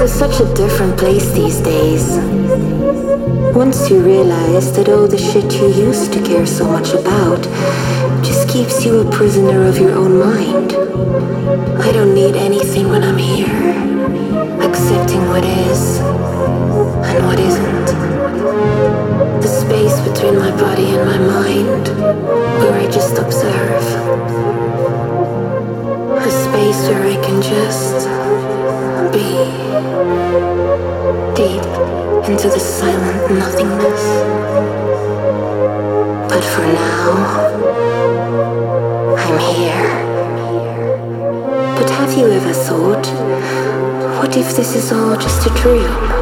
is such a different place these days. Once you realize that all the shit you used to care so much about just keeps you a prisoner of your own mind. I don't need anything when I'm here, accepting what is and what isn't. The space between my body and my mind, where I just observe. A space where I can just be deep into the silent nothingness. But for now, I'm here. But have you ever thought, what if this is all just a dream?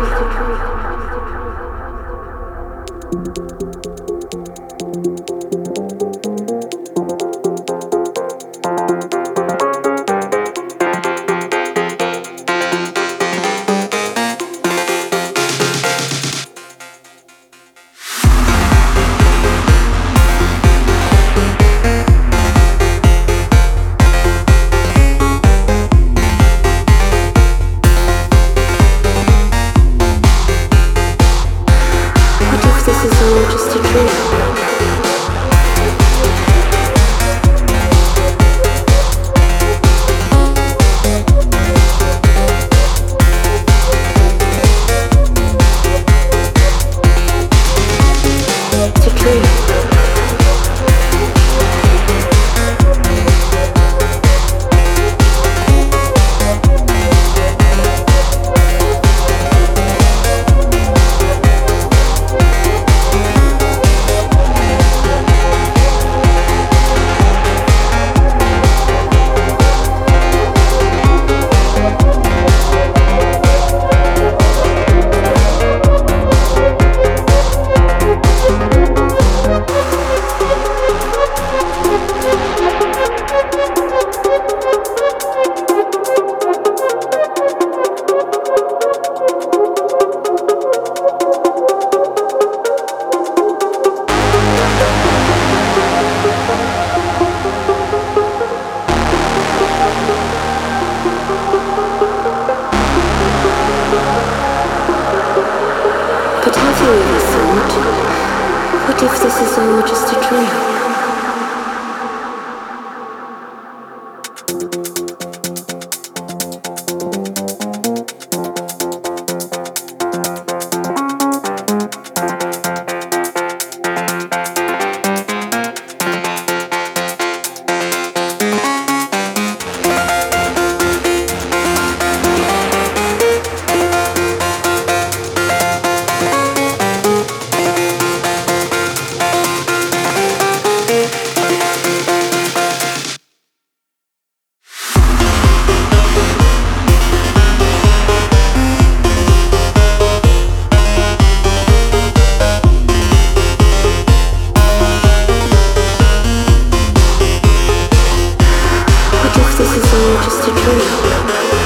What if this is all just a dream? This is all just a dream.